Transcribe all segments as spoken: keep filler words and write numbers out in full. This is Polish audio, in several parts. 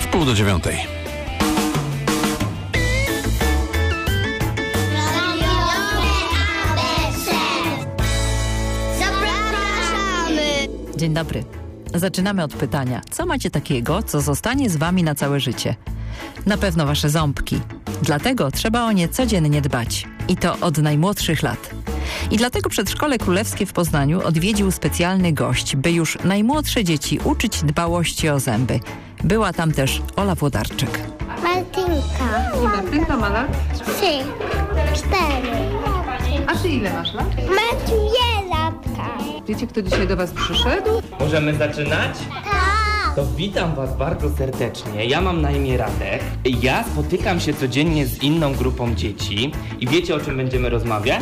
Wpół do dziewiątej. Dzień dobry. Zaczynamy od pytania. Co macie takiego, co zostanie z wami na całe życie? Na pewno wasze ząbki. Dlatego trzeba o nie codziennie dbać. I to od najmłodszych lat. I dlatego Przedszkole Królewskie w Poznaniu odwiedził specjalny gość, by już najmłodsze dzieci uczyć dbałości o zęby. Była tam też Ola Włodarczyk. Martynka. Martynka ma lat? Trzy. Cztery. A ty ile masz lat? Ma dwie latka. Wiecie, kto dzisiaj do was przyszedł? Możemy zaczynać? Tak. To witam was bardzo serdecznie. Ja mam na imię Radek. Ja spotykam się codziennie z inną grupą dzieci. I wiecie, o czym będziemy rozmawiać?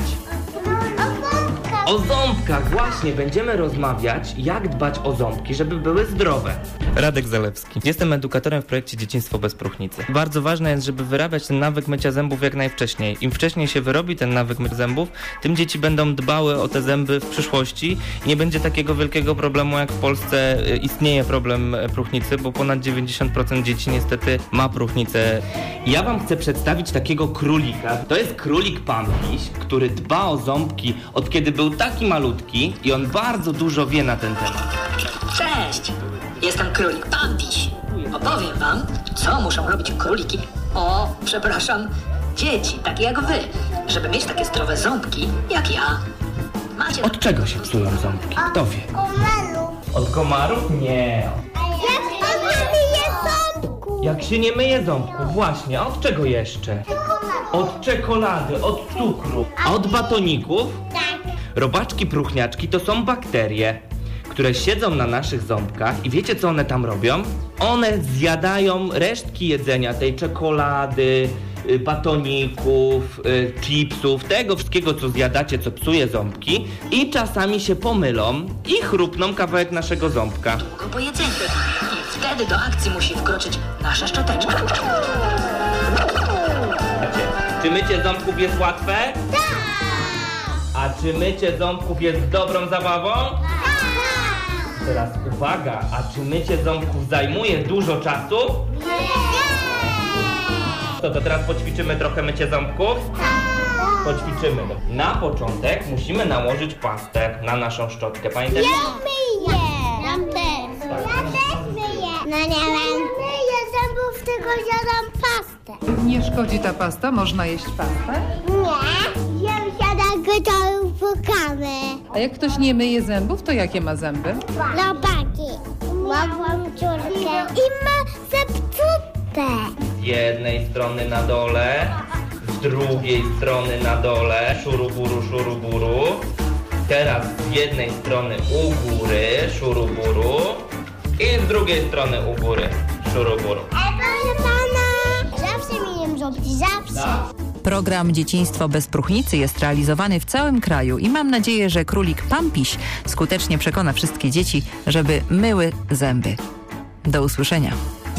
O ząbkach, właśnie, będziemy rozmawiać, jak dbać o ząbki, żeby były zdrowe. Radek Zalewski. Jestem edukatorem w projekcie Dzieciństwo bez próchnicy. Bardzo ważne jest, żeby wyrabiać ten nawyk mycia zębów jak najwcześniej. Im wcześniej się wyrobi ten nawyk mycia zębów, tym dzieci będą dbały o te zęby w przyszłości i nie będzie takiego wielkiego problemu, jak w Polsce istnieje problem próchnicy, bo ponad dziewięćdziesiąt procent dzieci niestety ma próchnicę. Ja wam chcę przedstawić takiego królika. To jest królik Pampiś, który dba o ząbki od kiedy był taki malutki i on bardzo dużo wie na ten temat. Cześć! Jestem królik Pampiś. Opowiem wam, co muszą robić króliki. O, przepraszam, dzieci, takie jak wy, żeby mieć takie zdrowe ząbki, jak ja. Macie... Od czego się psują ząbki? Kto wie? Komarów. Od komarów? Nie. Jak on myje ząbku? Jak się nie myje ząbków, właśnie. A od czego jeszcze? Od czekolady, od cukru. A od batoników? Tak. Robaczki, próchniaczki to są bakterie, które siedzą na naszych ząbkach i wiecie, co one tam robią? One zjadają resztki jedzenia, tej czekolady, y, batoników, y, chipsów, tego wszystkiego, co zjadacie, co psuje ząbki i czasami się pomylą i chrupną kawałek naszego ząbka. Długo po jedzeniu. I wtedy do akcji musi wkroczyć nasza szczoteczka. Czy mycie ząbków jest łatwe? Tak. A czy mycie ząbków jest dobrą zabawą? Tak. Teraz uwaga, a czy mycie ząbków zajmuje dużo czasu? Nie. To, to teraz poćwiczymy trochę mycie ząbków? Poćwiczymy. Na początek musimy nałożyć pastę na naszą szczotkę. Pamiętacie? Ja myję. Ja też. Ja też myję. No nie wiem. Myję zębów, tylko zjadam pastę. Nie szkodzi ta pasta? Można jeść pastę? Nie. Ja zjadam gotowe pukamy. A jak ktoś nie myje zębów, to jakie ma zęby? Robaki. Mam dziurkę. I ma zepsute. Z jednej strony na dole, z drugiej strony na dole, szuruburu, szuruburu. Teraz z jednej strony u góry, szuruburu i z drugiej strony u góry, szuruburu. Ej, proszę pana. Zawsze myję ząbki, zawsze. Program Dzieciństwo bez próchnicy jest realizowany w całym kraju i mam nadzieję, że królik Pampiś skutecznie przekona wszystkie dzieci, żeby myły zęby. Do usłyszenia.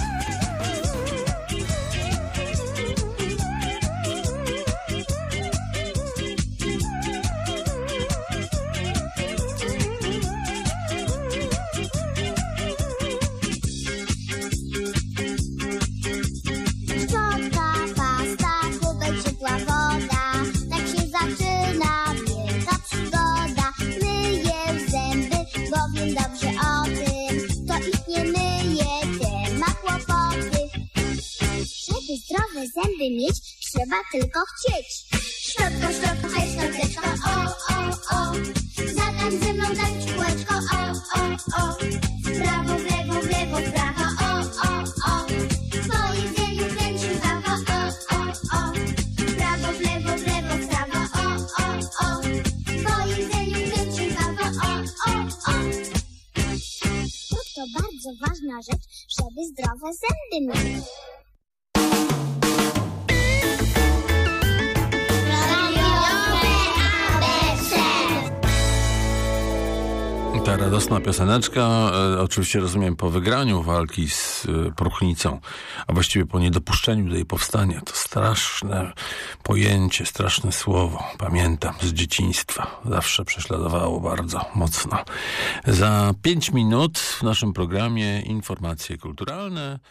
Dobrze o tym, to ich nie myje, ten ma kłopoty. Żeby zdrowe zęby mieć, trzeba tylko chcieć. Szczotko, szczotko, hej, szczoteczko, o, o, o. Zatań ze mną, tańcz kółeczko, o, o, o. W prawo, w lewo, w lewo, w prawo, o, o, o. Po jedzeniu kręcił prawo, o, o, o. W prawo, w lewo, w lewo, w prawo, o, o, o. Po jedzeniu kręcił prawo, o, o, o. To bardzo ważna rzecz, żeby zdrowe zęby mieć. Ta radosna pioseneczka, e, oczywiście rozumiem po wygraniu walki z e, próchnicą, a właściwie po niedopuszczeniu do jej powstania. To straszne pojęcie, straszne słowo. Pamiętam z dzieciństwa. Zawsze prześladowało bardzo mocno. Za pięć minut w naszym programie informacje kulturalne.